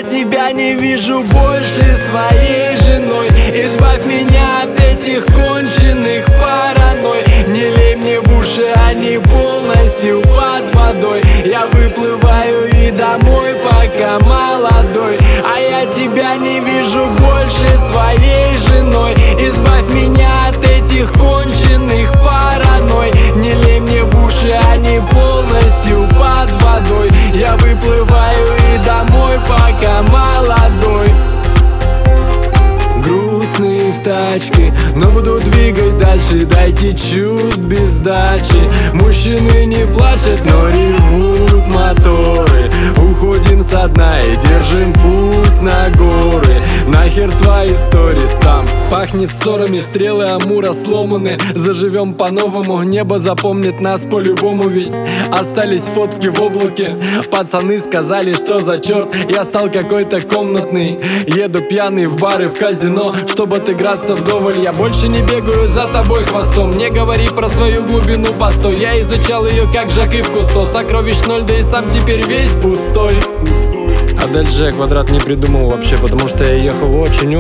тебя не вижу больше своей женой. Избавь меня от этих конченых паранойй. Не лей мне в уши, они полностью под водой. Я выплываю и домой, пока молодой. А я тебя не вижу больше своей женой. Избавь меня от этих конченых паранойй. Не лей мне в уши, они полностью под водой. Я выплываю и домой, пока молодой. Грустный в тачке, но буду двигать дальше. Дайте чувств без сдачи. Мужчины не плачут, но ревут моторы. Уходим со дна и держим путь на горы. Нахер твои сторис, там пахнет ссорами, стрелы Амура сломаны. Заживем по-новому, небо запомнит нас по-любому. Ведь остались фотки в облаке. Пацаны сказали, что за черт, я стал какой-то комнатный. Еду пьяный в бары, в казино, чтобы отыграться вдоволь. Я больше не бегаю за тобой хвостом. Не говори про свою глубину, постой. Я изучал ее как Жак Ив Кусто. Сокровищ ноль, да и сам теперь весь пустой. А дальше я квадрат не придумал вообще, потому что я ехал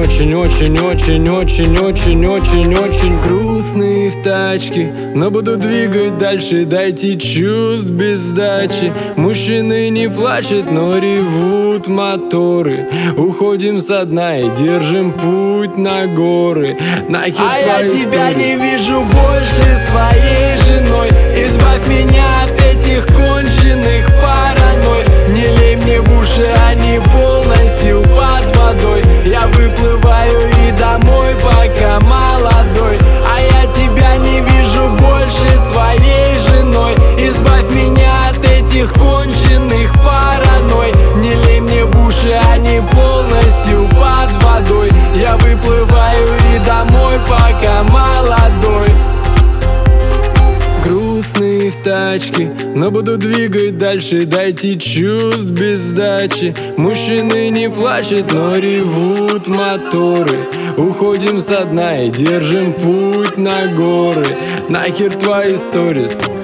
очень грустный в тачке, но буду двигать дальше. Дайте чувств без сдачи. Мужчины не плачут, но ревут моторы. Уходим со дна и держим путь на горы. Нахер а я тебя сторис. не вижу больше своей женой. Избавь меня от этих конченых паранойй. Не лей мне в уши, они полностью под водой. Я выплываю и домой, пока молодой. А я тебя не вижу больше своей женой. Избавь меня от этих конченых паранойй. Не лей мне в уши, они полностью под водой. Я выплываю и домой, пока молодой. Грустный в тачке, но буду двигать дальше. Дайте чувств без сдачи. Мужчины не плачут, но ревут моторы. Уходим со дна и держим путь на горы. Нахер твои сторис.